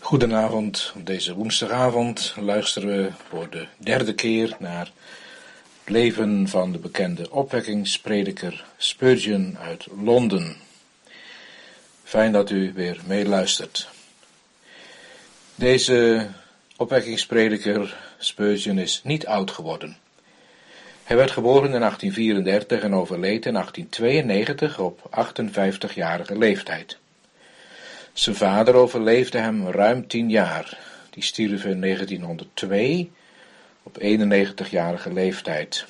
Goedenavond, op deze woensdagavond luisteren we voor de derde keer naar het leven van de bekende opwekkingsprediker Spurgeon uit Londen. Fijn dat u weer meeluistert. Deze opwekkingsprediker Spurgeon is niet oud geworden. Hij werd geboren in 1834 en overleed in 1892 op 58-jarige leeftijd. Zijn vader overleefde hem ruim 10 jaar. Die stierf in 1902 op 91-jarige leeftijd.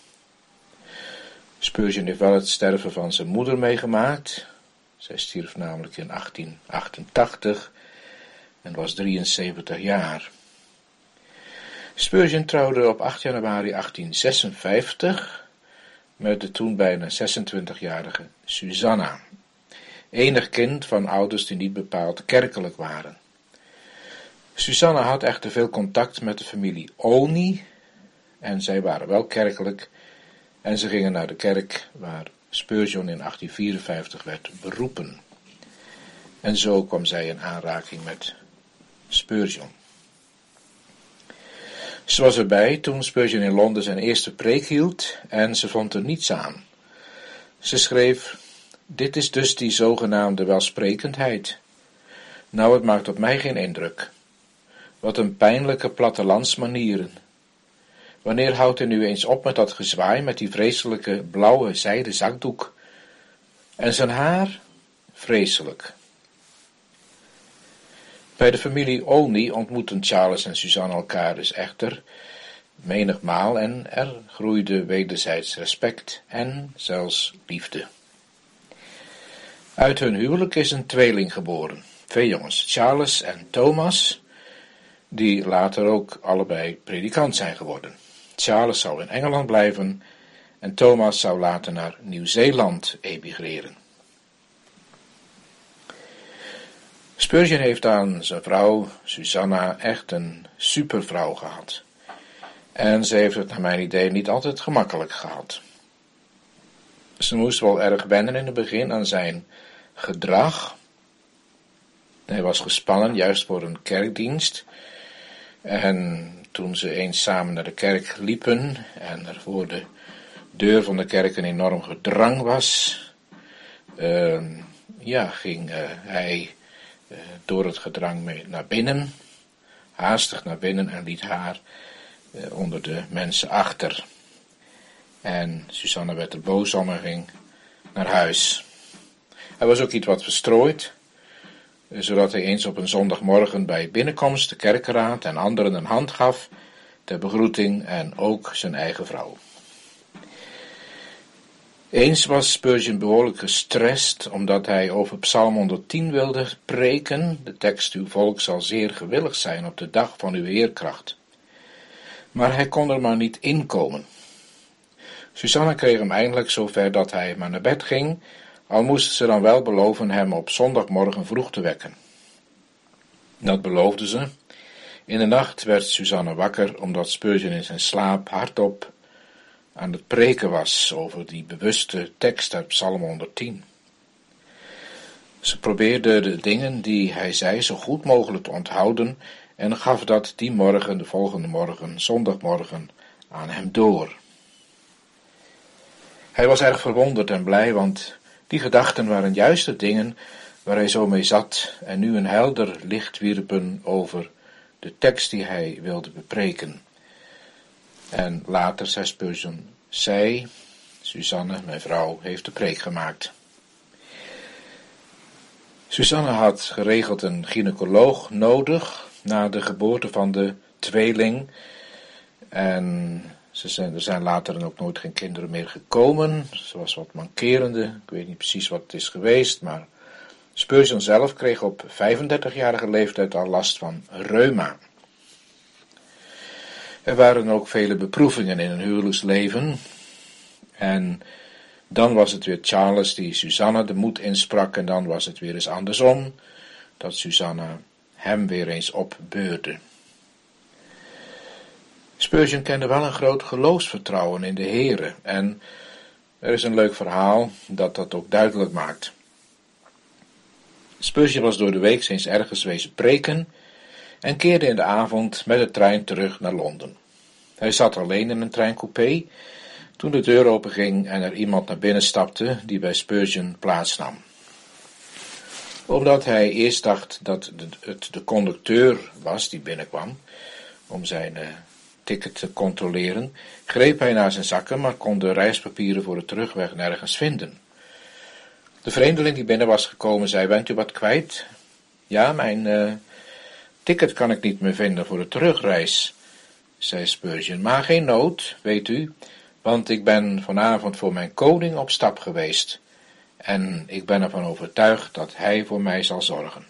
Spurgeon heeft wel het sterven van zijn moeder meegemaakt. Zij stierf namelijk in 1888 en was 73 jaar. Spurgeon trouwde op 8 januari 1856 met de toen bijna 26-jarige Susanna. Enig kind van ouders die niet bepaald kerkelijk waren. Susanna had echter veel contact met de familie Olney en zij waren wel kerkelijk en ze gingen naar de kerk waar Spurgeon in 1854 werd beroepen. En zo kwam zij in aanraking met Spurgeon. Ze was erbij toen Spurgeon in Londen zijn eerste preek hield en ze vond er niets aan. Ze schreef: "Dit is dus die zogenaamde welsprekendheid. Nou, het maakt op mij geen indruk. Wat een pijnlijke plattelandsmanieren. Wanneer houdt u nu eens op met dat gezwaai met die vreselijke blauwe zijden zakdoek? En zijn haar? Vreselijk." Bij de familie Olney ontmoetten Charles en Susanna elkaar dus echter menigmaal en er groeide wederzijds respect en zelfs liefde. Uit hun huwelijk is een tweeling geboren, 2 jongens, Charles en Thomas, die later ook allebei predikant zijn geworden. Charles zou in Engeland blijven en Thomas zou later naar Nieuw-Zeeland emigreren. Spurgeon heeft aan zijn vrouw Susanna echt een supervrouw gehad. En ze heeft het naar mijn idee niet altijd gemakkelijk gehad. Ze moest wel erg wennen in het begin aan zijn gedrag. Hij was gespannen, juist voor een kerkdienst. En toen ze eens samen naar de kerk liepen en er voor de deur van de kerk een enorm gedrang was, ging hij door het gedrang mee naar binnen, haastig naar binnen en liet haar onder de mensen achter. En Susanna werd er boos om en ging naar huis. Hij was ook iets wat verstrooid, zodat hij eens op een zondagmorgen bij binnenkomst de kerkenraad en anderen een hand gaf ter begroeting en ook zijn eigen vrouw. Eens was Spurgeon behoorlijk gestrest omdat hij over Psalm 110 wilde preken, de tekst: "Uw volk zal zeer gewillig zijn op de dag van uw heerkracht." Maar hij kon er maar niet inkomen. Susanna kreeg hem eindelijk zover dat hij maar naar bed ging, al moesten ze dan wel beloven hem op zondagmorgen vroeg te wekken. Dat beloofde ze. In de nacht werd Susanna wakker omdat Spurgeon in zijn slaap hardop aan het preken was over die bewuste tekst uit Psalm 110. Ze probeerde de dingen die hij zei zo goed mogelijk te onthouden en gaf dat die morgen, de volgende morgen, zondagmorgen, aan hem door. Hij was erg verwonderd en blij, want die gedachten waren juist de dingen waar hij zo mee zat en nu een helder licht wierpen over de tekst die hij wilde bepreken. En later zei Spurgeon: "Zij, Susanna, mijn vrouw, heeft de preek gemaakt." Susanna had geregeld een gynaecoloog nodig na de geboorte van de tweeling. En er zijn later dan ook nooit geen kinderen meer gekomen. Ze was wat mankerende. Ik weet niet precies wat het is geweest, maar Spurgeon zelf kreeg op 35-jarige leeftijd al last van reuma. Er waren ook vele beproevingen in een huwelijksleven. En dan was het weer Charles die Susanna de moed insprak en dan was het weer eens andersom, dat Susanna hem weer eens opbeurde. Spurgeon kende wel een groot geloofsvertrouwen in de Heere en er is een leuk verhaal dat ook duidelijk maakt. Spurgeon was door de week eens ergens wezen preken en keerde in de avond met de trein terug naar Londen. Hij zat alleen in een treincoupé toen de deur openging en er iemand naar binnen stapte die bij Spurgeon plaatsnam. Omdat hij eerst dacht dat het de conducteur was die binnenkwam om zijn ticket te controleren, greep hij naar zijn zakken, maar kon de reispapieren voor de terugweg nergens vinden. De vreemdeling die binnen was gekomen zei: "Bent u wat kwijt?" "Ja, mijn ticket kan ik niet meer vinden voor de terugreis," zei Spurgeon. "Maar geen nood, weet u, want ik ben vanavond voor mijn koning op stap geweest en ik ben ervan overtuigd dat hij voor mij zal zorgen."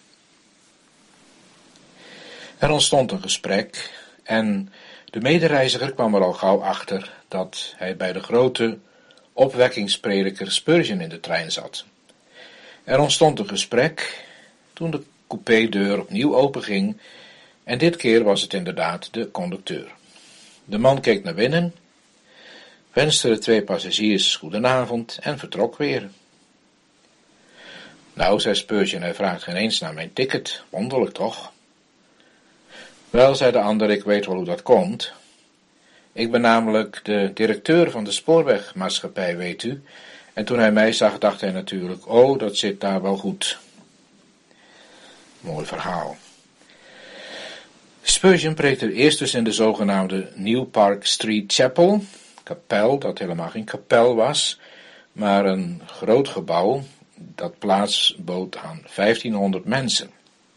Er ontstond een gesprek en de medereiziger kwam er al gauw achter dat hij bij de grote opwekkingsprediker Spurgeon in de trein zat. Er ontstond een gesprek toen de coupédeur opnieuw openging en dit keer was het inderdaad de conducteur. De man keek naar binnen, wenste de 2 passagiers goedenavond en vertrok weer. "Nou," zei Spurgeon, "hij vraagt geen eens naar mijn ticket, wonderlijk toch?" "Wel," zei de ander, "ik weet wel hoe dat komt. Ik ben namelijk de directeur van de spoorwegmaatschappij, weet u, en toen hij mij zag, dacht hij natuurlijk: oh, dat zit daar wel goed." Mooi verhaal. Spurgeon preekte eerst dus in de zogenaamde New Park Street Chapel, kapel, dat helemaal geen kapel was, maar een groot gebouw dat plaats bood aan 1500 mensen.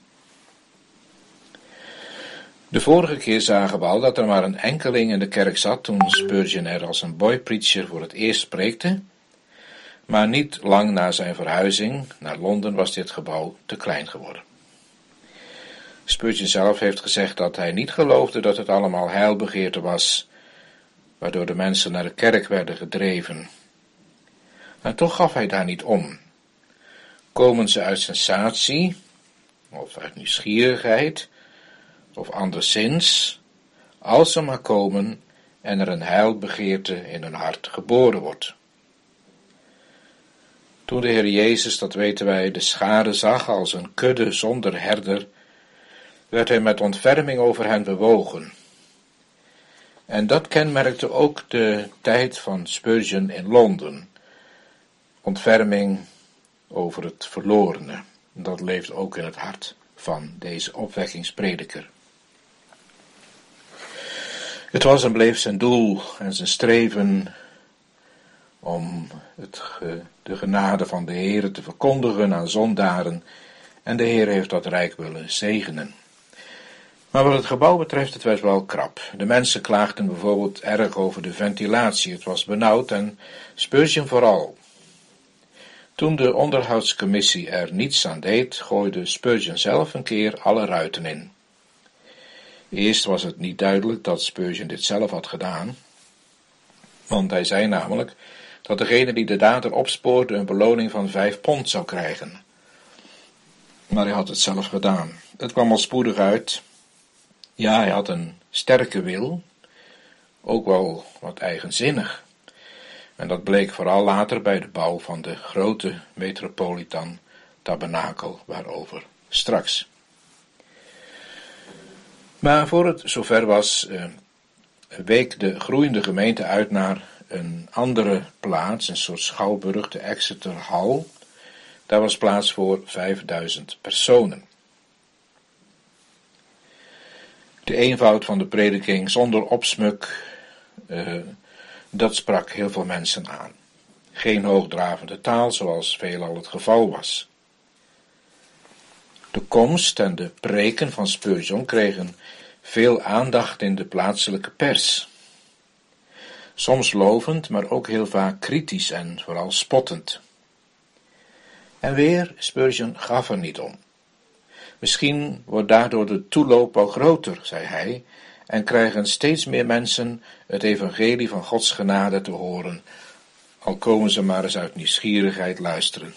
De vorige keer zagen we al dat er maar een enkeling in de kerk zat toen Spurgeon er als een boy-preacher voor het eerst preekte, maar niet lang na zijn verhuizing naar Londen was dit gebouw te klein geworden. Spurgeon zelf heeft gezegd dat hij niet geloofde dat het allemaal heilbegeerte was, waardoor de mensen naar de kerk werden gedreven. Maar toch gaf hij daar niet om. Komen ze uit sensatie, of uit nieuwsgierigheid, of anderszins, als ze maar komen en er een heilbegeerte in hun hart geboren wordt. Toen de Heer Jezus, dat weten wij, de schare zag als een kudde zonder herder, werd hij met ontferming over hen bewogen. En dat kenmerkte ook de tijd van Spurgeon in Londen. Ontferming over het verlorene. Dat leeft ook in het hart van deze opwekkingsprediker. Het was en bleef zijn doel en zijn streven om de genade van de Heere te verkondigen aan zondaren, en de Heer heeft dat rijk willen zegenen. Maar wat het gebouw betreft, het werd wel krap. De mensen klaagden bijvoorbeeld erg over de ventilatie. Het was benauwd en Spurgeon vooral. Toen de onderhoudscommissie er niets aan deed, gooide Spurgeon zelf een keer alle ruiten in. Eerst was het niet duidelijk dat Spurgeon dit zelf had gedaan, want hij zei namelijk dat degene die de dader opspoorde een beloning van 5 pond zou krijgen. Maar hij had het zelf gedaan. Het kwam al spoedig uit. Ja, hij had een sterke wil, ook wel wat eigenzinnig. En dat bleek vooral later bij de bouw van de grote Metropolitan Tabernakel, waarover straks. Maar voor het zover was, week de groeiende gemeente uit naar een andere plaats, een soort schouwburg, de Exeter Hall. Daar was plaats voor 5000 personen. De eenvoud van de prediking zonder opsmuk, dat sprak heel veel mensen aan. Geen hoogdravende taal, zoals veelal het geval was. De komst en de preken van Spurgeon kregen veel aandacht in de plaatselijke pers. Soms lovend, maar ook heel vaak kritisch en vooral spottend. En weer, Spurgeon gaf er niet om. Misschien wordt daardoor de toeloop wel groter, zei hij, en krijgen steeds meer mensen het evangelie van Gods genade te horen, al komen ze maar eens uit nieuwsgierigheid luisteren.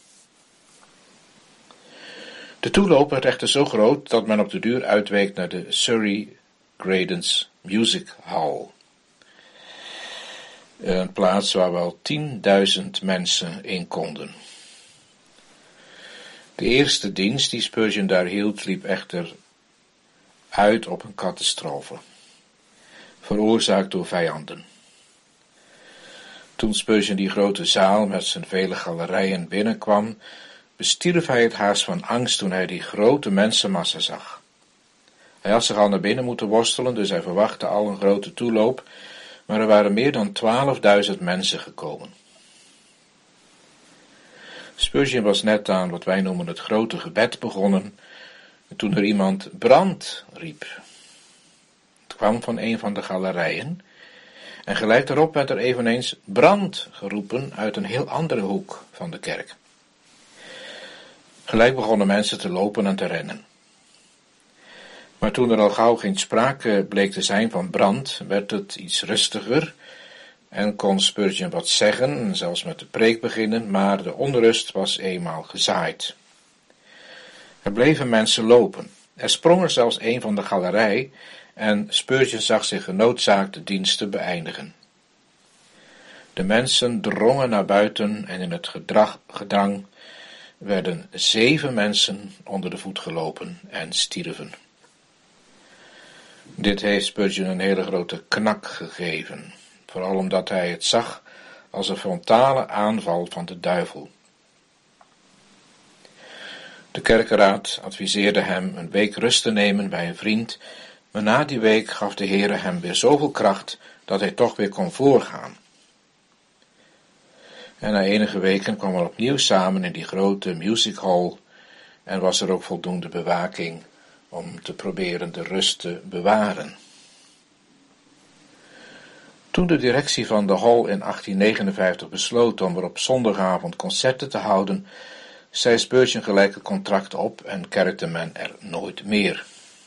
De toeloop werd echter zo groot dat men op de duur uitweek naar de Surrey Gradens Music Hall. Een plaats waar wel 10.000 mensen in konden. De eerste dienst die Spurgeon daar hield liep echter uit op een catastrofe, veroorzaakt door vijanden. Toen Spurgeon die grote zaal met zijn vele galerijen binnenkwam, bestierf hij het haast van angst toen hij die grote mensenmassa zag. Hij had zich al naar binnen moeten worstelen, dus hij verwachtte al een grote toeloop, maar er waren meer dan 12.000 mensen gekomen. Spurgeon was net aan wat wij noemen het grote gebed begonnen, toen er iemand brand riep. Het kwam van een van de galerijen, en gelijk daarop werd er eveneens brand geroepen uit een heel andere hoek van de kerk. Gelijk begonnen mensen te lopen en te rennen. Maar toen er al gauw geen sprake bleek te zijn van brand, werd het iets rustiger en kon Spurgeon wat zeggen en zelfs met de preek beginnen, maar de onrust was eenmaal gezaaid. Er bleven mensen lopen. Er sprong er zelfs een van de galerij en Spurgeon zag zich genoodzaakt de dienst te beëindigen. De mensen drongen naar buiten en in het gedrang werden 7 mensen onder de voet gelopen en stierven. Dit heeft Spurgeon een hele grote knak gegeven, vooral omdat hij het zag als een frontale aanval van de duivel. De kerkenraad adviseerde hem een week rust te nemen bij een vriend, maar na die week gaf de Heere hem weer zoveel kracht dat hij toch weer kon voorgaan. En na enige weken kwam er opnieuw samen in die grote music hall en was er ook voldoende bewaking om te proberen de rust te bewaren. Toen de directie van de hall in 1859 besloot om er op zondagavond concerten te houden, zei Spurgeon gelijk het contract op en kerkte men er nooit meer.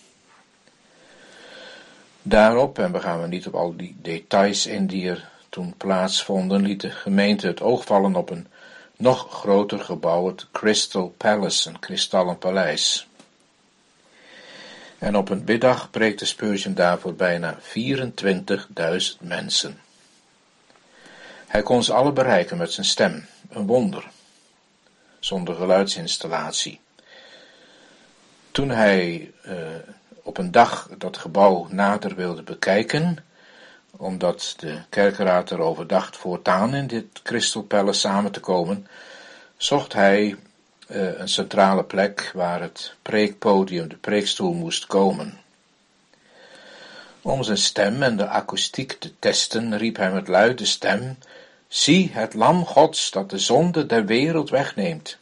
Daarop, en we gaan niet op al die details in die er toen plaatsvonden, liet de gemeente het oog vallen op een nog groter gebouw, het Crystal Palace, een kristallen paleis. En op een middag preekte Spurgeon daarvoor bijna 24.000 mensen. Hij kon ze alle bereiken met zijn stem, een wonder, zonder geluidsinstallatie. Toen hij op een dag dat gebouw nader wilde bekijken, omdat de kerkenraad erover dacht voortaan in dit Crystal Palace samen te komen, zocht hij een centrale plek waar het preekpodium, de preekstoel, moest komen. Om zijn stem en de akoestiek te testen, riep hij met luide stem: "Zie het lam Gods dat de zonde der wereld wegneemt."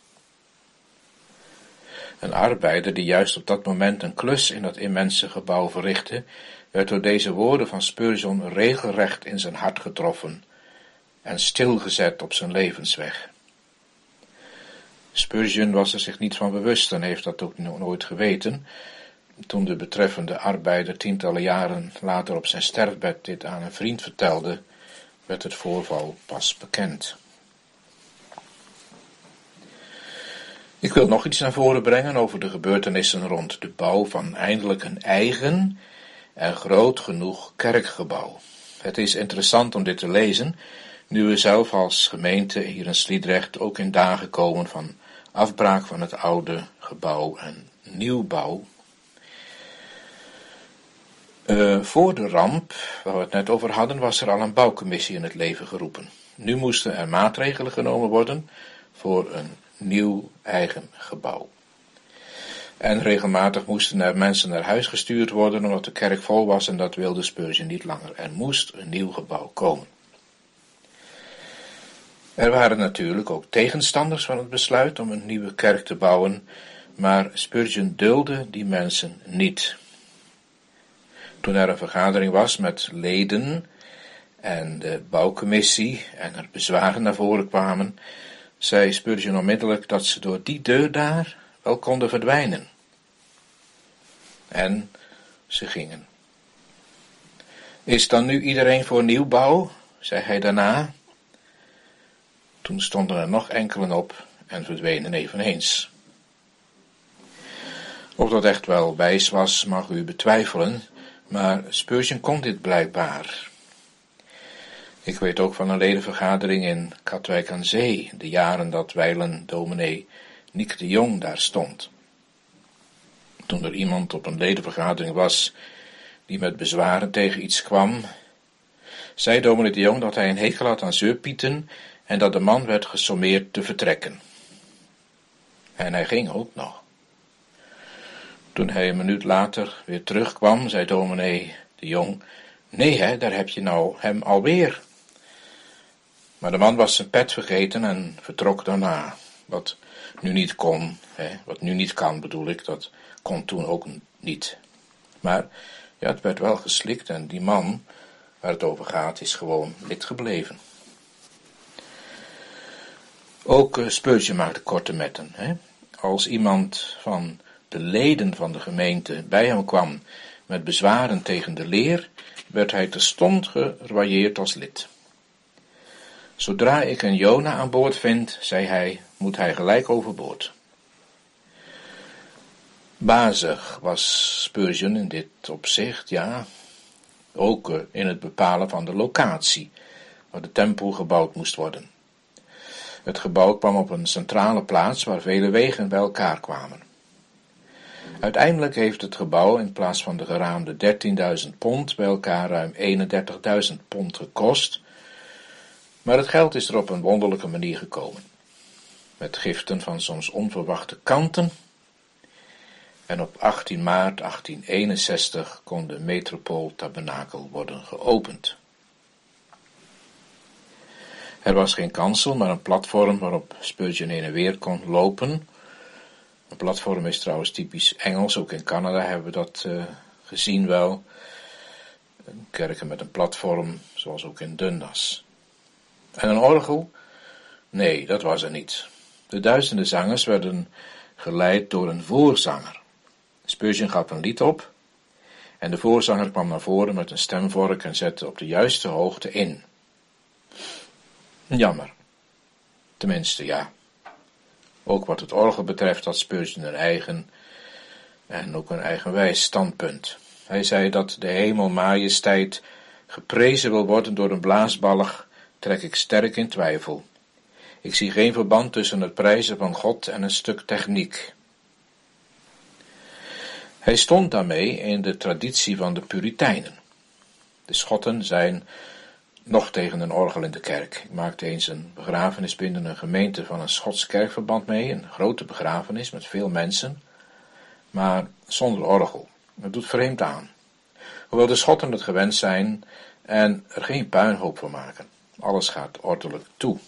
Een arbeider die juist op dat moment een klus in dat immense gebouw verrichtte, werd door deze woorden van Spurgeon regelrecht in zijn hart getroffen en stilgezet op zijn levensweg. Spurgeon was er zich niet van bewust en heeft dat ook nooit geweten. Toen de betreffende arbeider tientallen jaren later op zijn sterfbed dit aan een vriend vertelde, werd het voorval pas bekend. Ik wil nog iets naar voren brengen over de gebeurtenissen rond de bouw van eindelijk een eigen en groot genoeg kerkgebouw. Het is interessant om dit te lezen, nu we zelf als gemeente hier in Sliedrecht ook in dagen komen van afbraak van het oude gebouw en nieuwbouw. Voor de ramp, waar we het net over hadden, was er al een bouwcommissie in het leven geroepen. Nu moesten er maatregelen genomen worden voor een nieuw eigen gebouw. En regelmatig moesten er mensen naar huis gestuurd worden omdat de kerk vol was en dat wilde Spurgeon niet langer. Er moest een nieuw gebouw komen. Er waren natuurlijk ook tegenstanders van het besluit om een nieuwe kerk te bouwen, maar Spurgeon duldde die mensen niet. Toen er een vergadering was met leden en de bouwcommissie en er bezwaren naar voren kwamen, zei Spurgeon onmiddellijk dat ze door die deur daar wel konden verdwijnen. En ze gingen. Is dan nu iedereen voor nieuwbouw? Zei hij daarna. Toen stonden er nog enkelen op en verdwenen eveneens. Of dat echt wel wijs was, mag u betwijfelen, maar Spurgeon kon dit blijkbaar. Ik weet ook van een ledenvergadering in Katwijk aan Zee, de jaren dat wijlen dominee Niek de Jong daar stond. Toen er iemand op een ledenvergadering was die met bezwaren tegen iets kwam, zei dominee de Jong dat hij een hekel had aan zeurpieten en dat de man werd gesommeerd te vertrekken. En hij ging ook nog. Toen hij een minuut later weer terugkwam, zei dominee de Jong: nee hè, daar heb je nou hem alweer. Maar de man was zijn pet vergeten en vertrok daarna. Wat nu niet kon, wat nu niet kan bedoel ik, dat kon toen ook niet. Maar ja, het werd wel geslikt en die man waar het over gaat is gewoon lid gebleven. Ook Spurgeon maakte korte metten. Als iemand van de leden van de gemeente bij hem kwam met bezwaren tegen de leer, werd hij terstond geroyeerd als lid. Zodra ik een Jona aan boord vind, zei hij, moet hij gelijk overboord. Bazig was Spurgeon in dit opzicht, ja, ook in het bepalen van de locatie, waar de tempel gebouwd moest worden. Het gebouw kwam op een centrale plaats waar vele wegen bij elkaar kwamen. Uiteindelijk heeft het gebouw in plaats van de geraamde 13.000 pond bij elkaar ruim 31.000 pond gekost, maar het geld is er op een wonderlijke manier gekomen. Met giften van soms onverwachte kanten. En op 18 maart 1861 kon de Metropooltabernakel worden geopend. Er was geen kansel, maar een platform waarop Spurgeon heen en weer kon lopen. Een platform is trouwens typisch Engels, ook in Canada hebben we dat gezien wel. Kerken met een platform, zoals ook in Dundas. En een orgel? Nee, dat was er niet. De duizenden zangers werden geleid door een voorzanger. Spurgeon gaf een lied op en de voorzanger kwam naar voren met een stemvork en zette op de juiste hoogte in. Jammer. Tenminste, ja. Ook wat het orgel betreft had Spurgeon een eigen en ook een eigenwijs standpunt. Hij zei dat de hemelmajesteit geprezen wil worden door een blaasbalg, trek ik sterk in twijfel. Ik zie geen verband tussen het prijzen van God en een stuk techniek. Hij stond daarmee in de traditie van de Puritijnen. De Schotten zijn nog tegen een orgel in de kerk. Ik maakte eens een begrafenis binnen een gemeente van een Schots kerkverband mee, een grote begrafenis met veel mensen, maar zonder orgel. Dat doet vreemd aan. Hoewel de Schotten het gewend zijn en er geen puinhoop van maken. Alles gaat ordelijk toe.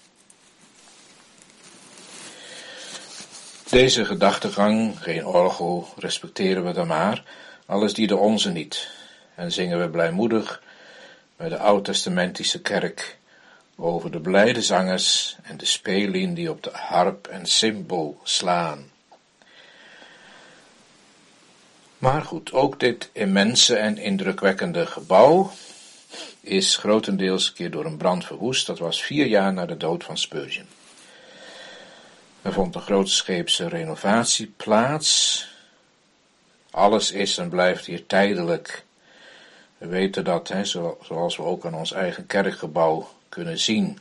Deze gedachtegang, geen orgel, respecteren we dan maar, al is die de onze niet. En zingen we blijmoedig bij de oud-testamentische kerk over de blijde zangers en de speelien die op de harp en cymbal slaan. Maar goed, ook dit immense en indrukwekkende gebouw is grotendeels een keer door een brand verwoest. Dat was 4 jaar na de dood van Spurgeon. Er vond een grootscheepse renovatie plaats. Alles is en blijft hier tijdelijk. We weten dat, zoals we ook aan ons eigen kerkgebouw kunnen zien.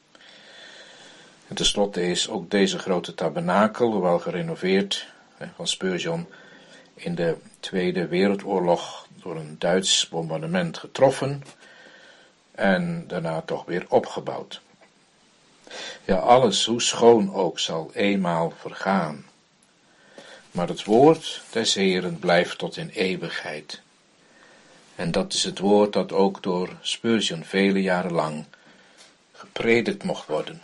En tenslotte is ook deze grote tabernakel, hoewel gerenoveerd van Spurgeon, in de Tweede Wereldoorlog door een Duits bombardement getroffen en daarna toch weer opgebouwd. Ja, alles, hoe schoon ook, zal eenmaal vergaan. Maar het woord des Heeren blijft tot in eeuwigheid. En dat is het woord dat ook door Spurgeon vele jaren lang gepredikt mocht worden.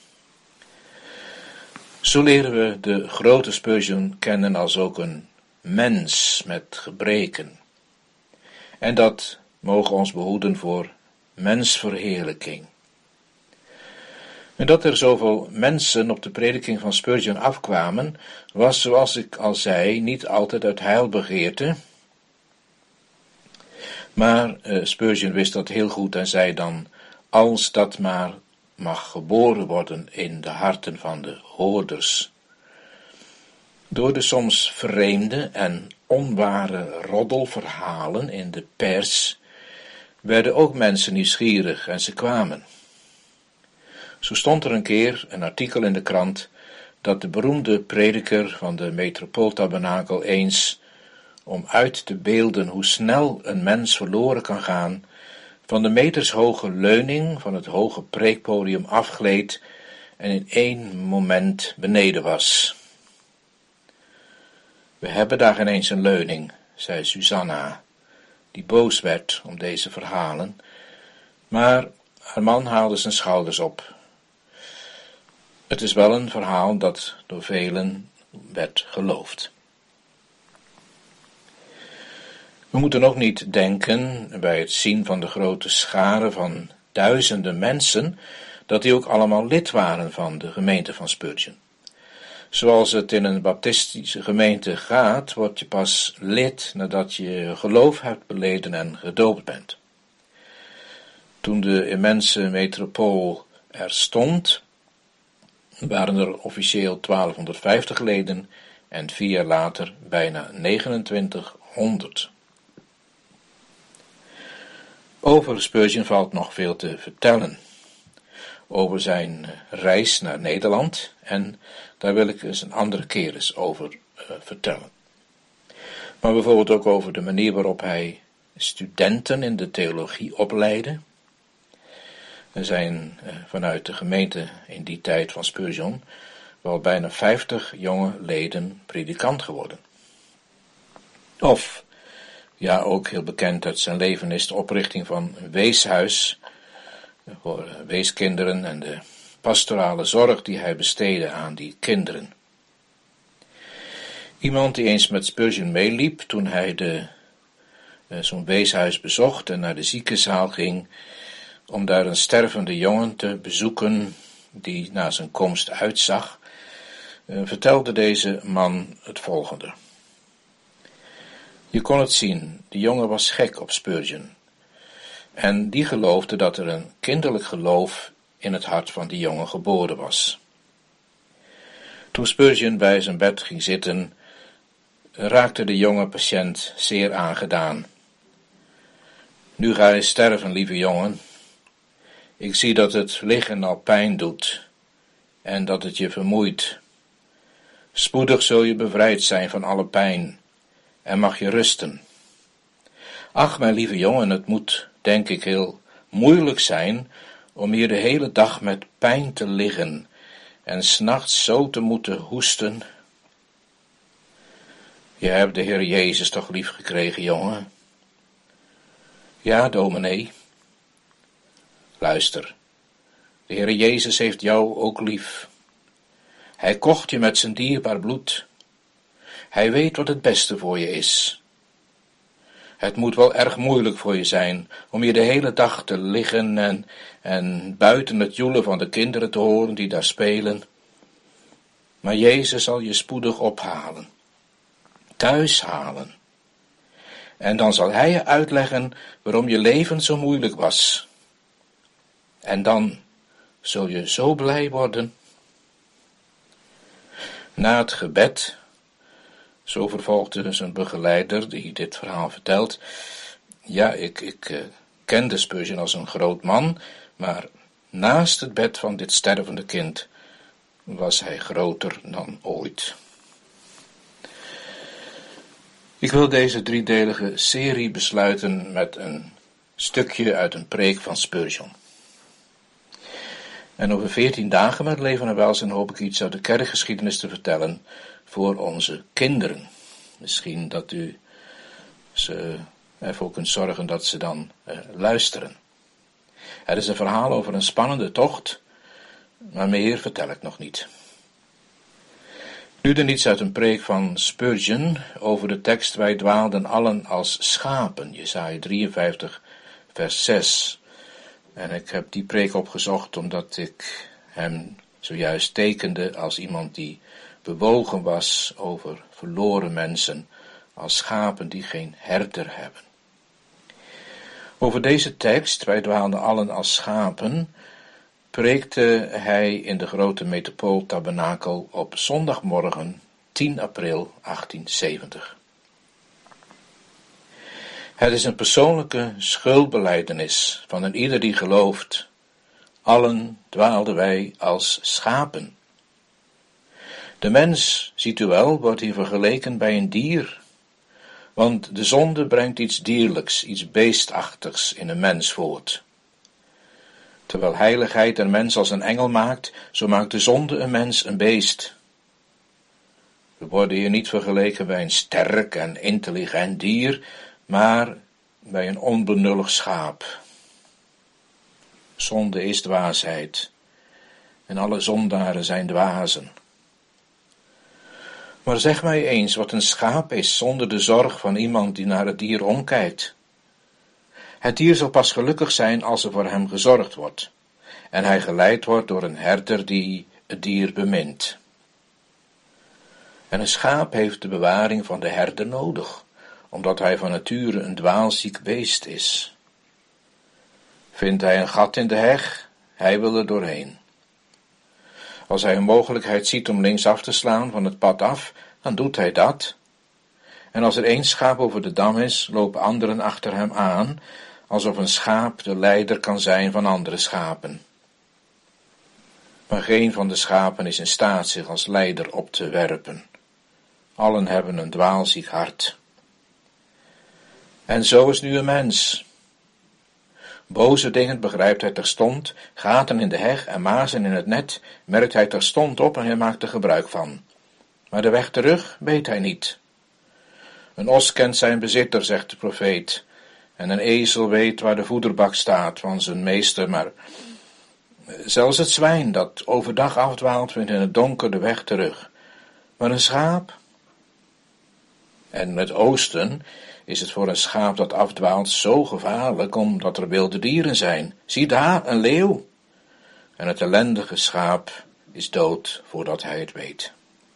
Zo leren we de grote Spurgeon kennen als ook een mens met gebreken. En dat mogen ons behoeden voor mensverheerlijking. En dat er zoveel mensen op de prediking van Spurgeon afkwamen, was, zoals ik al zei, niet altijd uit heilbegeerte. Maar Spurgeon wist dat heel goed en zei dan, als dat maar mag geboren worden in de harten van de hoorders. Door de soms vreemde en onware roddelverhalen in de pers werden ook mensen nieuwsgierig en ze kwamen. Zo stond er een keer een artikel in de krant dat de beroemde prediker van de Metropooltabernakel eens, om uit te beelden hoe snel een mens verloren kan gaan, van de metershoge leuning van het hoge preekpodium afgleed en in één moment beneden was. We hebben daar geen eens een leuning, zei Susanna, die boos werd om deze verhalen, maar haar man haalde zijn schouders op. Het is wel een verhaal dat door velen werd geloofd. We moeten ook niet denken, bij het zien van de grote scharen van duizenden mensen, dat die ook allemaal lid waren van de gemeente van Spurgeon. Zoals het in een baptistische gemeente gaat, word je pas lid nadat je geloof hebt beleden en gedoopt bent. Toen de immense metropool er stond, waren er officieel 1250 leden en 4 jaar later bijna 2900. Over Spurgeon valt nog veel te vertellen. Over zijn reis naar Nederland, en daar wil ik eens een andere keer eens over vertellen. Maar bijvoorbeeld ook over de manier waarop hij studenten in de theologie opleidde. Er zijn vanuit de gemeente in die tijd van Spurgeon wel bijna 50 jonge leden predikant geworden. Of, ja, ook heel bekend uit zijn leven is de oprichting van een weeshuis voor weeskinderen en de pastorale zorg die hij besteedde aan die kinderen. Iemand die eens met Spurgeon meeliep toen hij zo'n weeshuis bezocht en naar de ziekenzaal ging om daar een stervende jongen te bezoeken die na zijn komst uitzag, vertelde deze man het volgende. Je kon het zien, de jongen was gek op Spurgeon. En die geloofde dat er een kinderlijk geloof in het hart van die jongen geboren was. Toen Spurgeon bij zijn bed ging zitten, raakte de jonge patiënt zeer aangedaan. Nu ga je sterven, lieve jongen. Ik zie dat het liggen al pijn doet en dat het je vermoeit. Spoedig zul je bevrijd zijn van alle pijn en mag je rusten. Ach, mijn lieve jongen, het moet, denk ik, heel moeilijk zijn om hier de hele dag met pijn te liggen en 's nachts zo te moeten hoesten. Je hebt de Heer Jezus toch lief gekregen, jongen? Ja, dominee. Luister, de Heer Jezus heeft jou ook lief. Hij kocht je met zijn dierbaar bloed. Hij weet wat het beste voor je is. Het moet wel erg moeilijk voor je zijn om hier de hele dag te liggen en buiten het joelen van de kinderen te horen die daar spelen. Maar Jezus zal je spoedig ophalen, thuis halen. En dan zal Hij je uitleggen waarom je leven zo moeilijk was. En dan zul je zo blij worden. Na het gebed, zo vervolgde zijn begeleider die dit verhaal vertelt. Ja, ik kende Spurgeon als een groot man, maar naast het bed van dit stervende kind was hij groter dan ooit. Ik wil deze driedelige serie besluiten met een stukje uit een preek van Spurgeon. En over 14 dagen met leven en welzijn hoop ik iets uit de kerkgeschiedenis te vertellen voor onze kinderen. Misschien dat u ze ervoor kunt zorgen dat ze dan luisteren. Het is een verhaal over een spannende tocht, maar meer vertel ik nog niet. Nu dan iets uit een preek van Spurgeon over de tekst: wij dwaalden allen als schapen, Jesaja 53 vers 6. En ik heb die preek opgezocht omdat ik hem zojuist tekende als iemand die bewogen was over verloren mensen, als schapen die geen herder hebben. Over deze tekst, wij dwaalden allen als schapen, preekte hij in de grote Metropooltabernakel op zondagmorgen 10 april 1870. Het is een persoonlijke schuldbelijdenis van een ieder die gelooft. Allen dwaalden wij als schapen. De mens, ziet u wel, wordt hier vergeleken bij een dier, want de zonde brengt iets dierlijks, iets beestachtigs in een mens voort. Terwijl heiligheid een mens als een engel maakt, zo maakt de zonde een mens een beest. We worden hier niet vergeleken bij een sterk en intelligent dier, maar bij een onbenullig schaap. Zonde is dwaasheid, en alle zondaren zijn dwazen. Maar zeg mij eens wat een schaap is zonder de zorg van iemand die naar het dier omkijkt. Het dier zal pas gelukkig zijn als er voor hem gezorgd wordt, en hij geleid wordt door een herder die het dier bemint. En een schaap heeft de bewaring van de herder nodig, omdat hij van nature een dwaalziek beest is. Vindt hij een gat in de heg, hij wil er doorheen. Als hij een mogelijkheid ziet om linksaf te slaan van het pad af, dan doet hij dat. En als er één schaap over de dam is, lopen anderen achter hem aan, alsof een schaap de leider kan zijn van andere schapen. Maar geen van de schapen is in staat zich als leider op te werpen. Allen hebben een dwaalziek hart. En zo is nu een mens. Boze dingen begrijpt hij terstond, gaten in de heg en mazen in het net merkt hij terstond op en hij maakt er gebruik van. Maar de weg terug weet hij niet. Een os kent zijn bezitter, zegt de profeet, en een ezel weet waar de voederbak staat van zijn meester, maar zelfs het zwijn dat overdag afdwaalt vindt in het donker de weg terug. Maar een schaap? En in het oosten is het voor een schaap dat afdwaalt zo gevaarlijk, omdat er wilde dieren zijn. Zie daar, een leeuw. En het ellendige schaap is dood voordat hij het weet.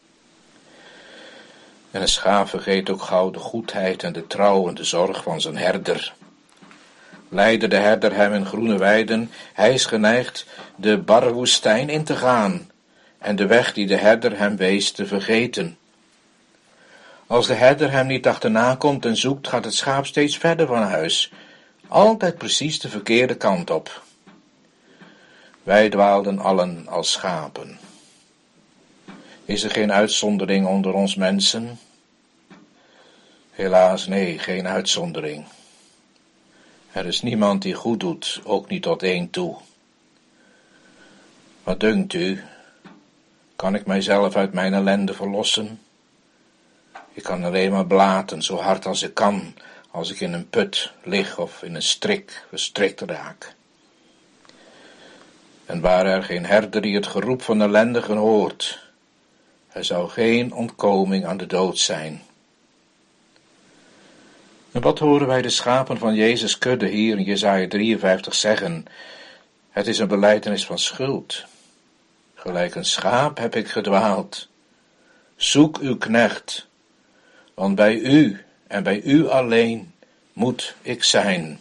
En een schaap vergeet ook gauw de goedheid en de trouw en de zorg van zijn herder. Leidde de herder hem in groene weiden, hij is geneigd de barre woestijn in te gaan en de weg die de herder hem wees te vergeten. Als de herder hem niet achterna komt en zoekt, gaat het schaap steeds verder van huis, altijd precies de verkeerde kant op. Wij dwaalden allen als schapen. Is er geen uitzondering onder ons mensen? Helaas, nee, geen uitzondering. Er is niemand die goed doet, ook niet tot één toe. Wat dunkt u? Kan ik mijzelf uit mijn ellende verlossen? Ik kan alleen maar blaten, zo hard als ik kan, als ik in een put lig of in een strik verstrikt raak. En waar er geen herder die het geroep van de ellendigen hoort, er zou geen ontkoming aan de dood zijn. En wat horen wij de schapen van Jezus' kudde hier in Jesaja 53 zeggen? Het is een belijdenis van schuld. Gelijk een schaap heb ik gedwaald. Zoek uw knecht, want bij u en bij u alleen moet ik zijn.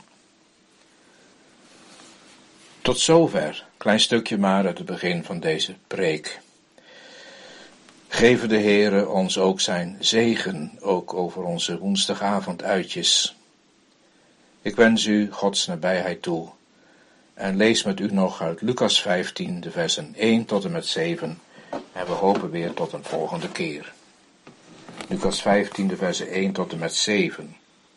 Tot zover, klein stukje maar uit het begin van deze preek. Geven de Heere ons ook zijn zegen, ook over onze woensdagavonduitjes. Ik wens u Gods nabijheid toe en lees met u nog uit Lucas 15, de versen 1 tot en met 7 en we hopen weer tot een volgende keer. Lucas 15, de versen 1 tot en met 7.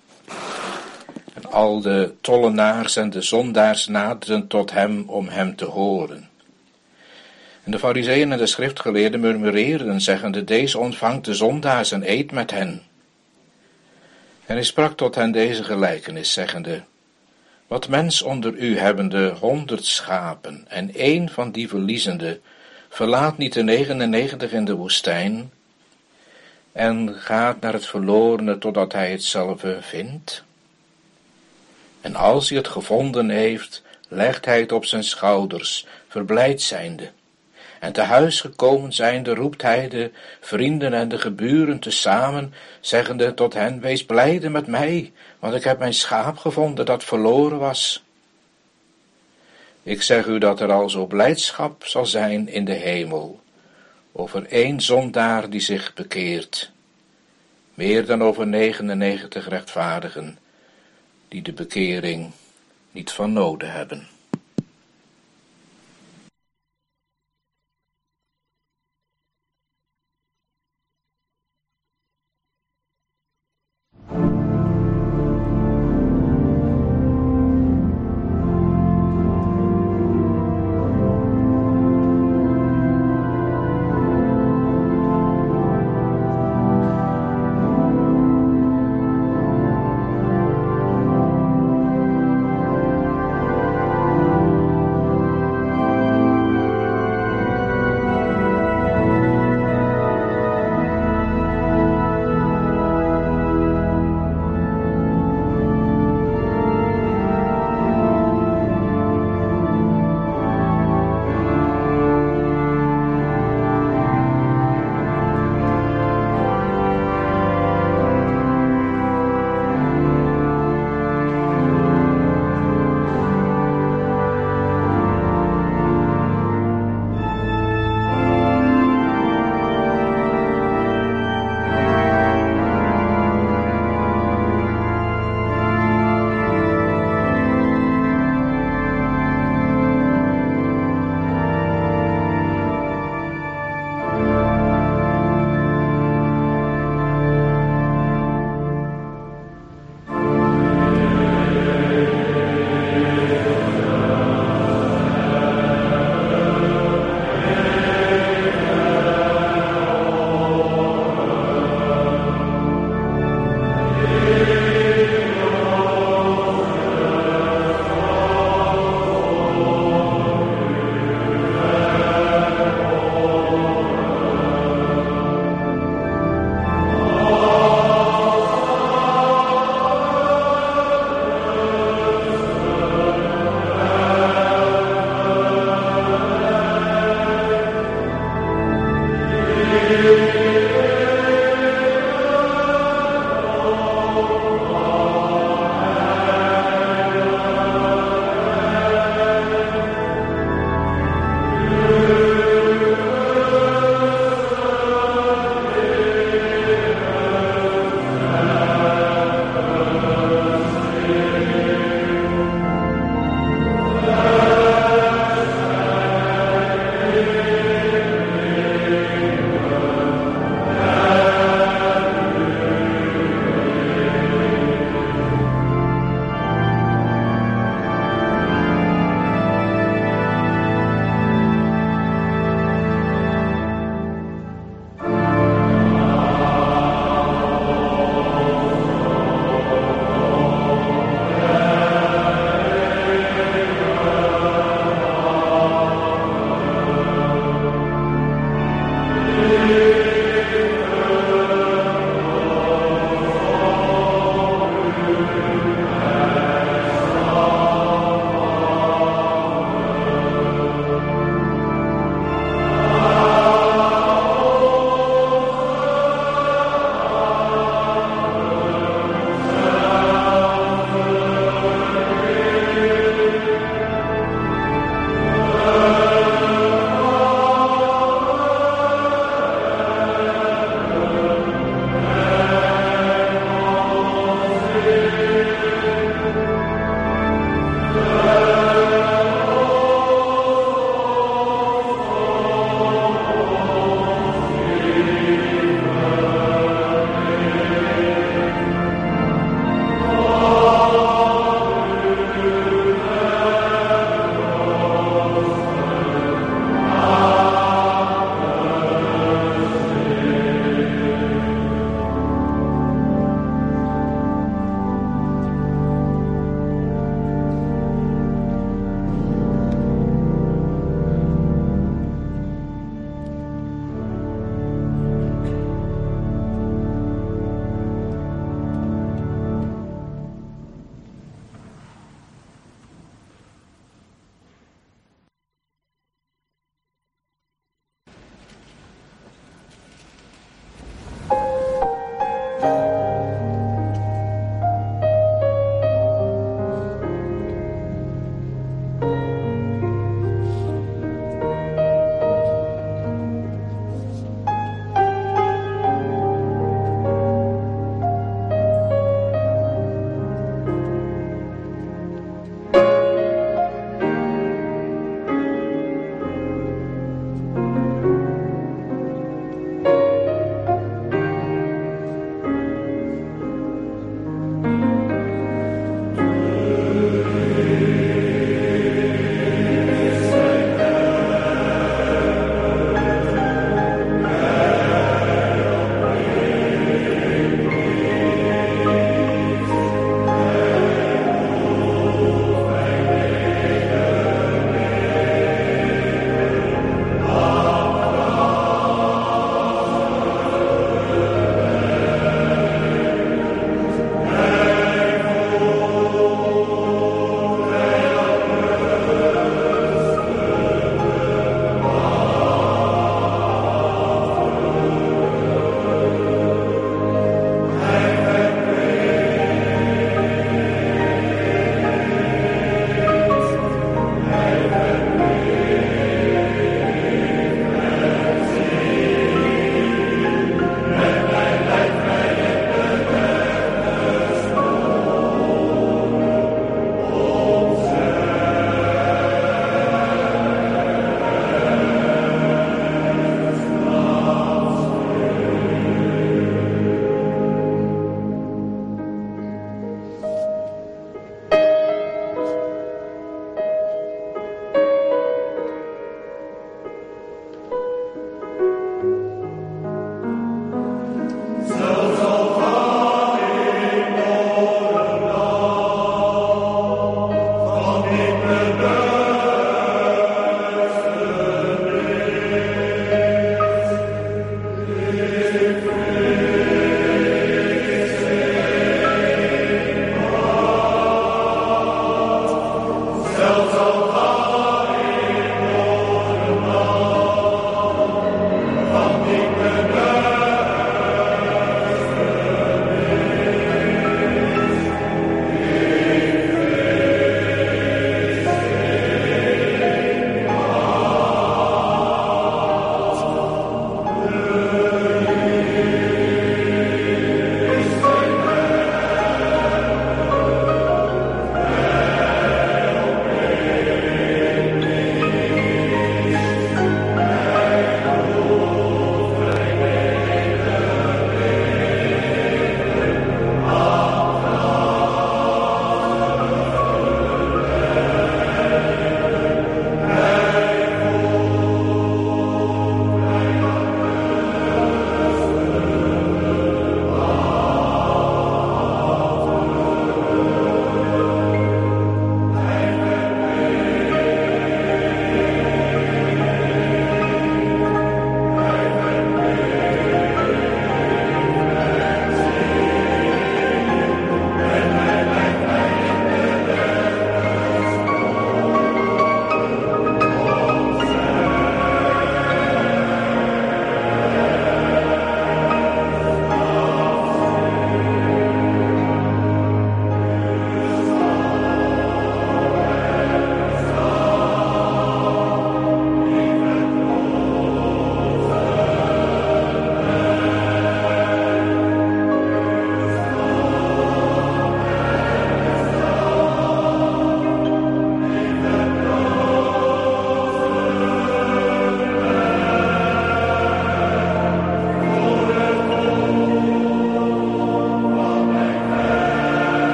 En al de tollenaars en de zondaars naderden tot hem om hem te horen. En de Farizeeën en de schriftgeleerden murmureerden, zeggende, deze ontvangt de zondaars en eet met hen. En hij sprak tot hen deze gelijkenis, zeggende, wat mens onder u hebbende 100 schapen, en 1 van die verliezende, verlaat niet de 99 in de woestijn, en gaat naar het verlorene totdat hij hetzelfde vindt? En als hij het gevonden heeft, legt hij het op zijn schouders, verblijd zijnde. En te huis gekomen zijnde roept hij de vrienden en de geburen tezamen, zeggende tot hen, wees blijde met mij, want ik heb mijn schaap gevonden dat verloren was. Ik zeg u dat er al zo blijdschap zal zijn in de hemel, over 1 zondaar die zich bekeert, meer dan over 99 rechtvaardigen, die de bekering niet van noden hebben.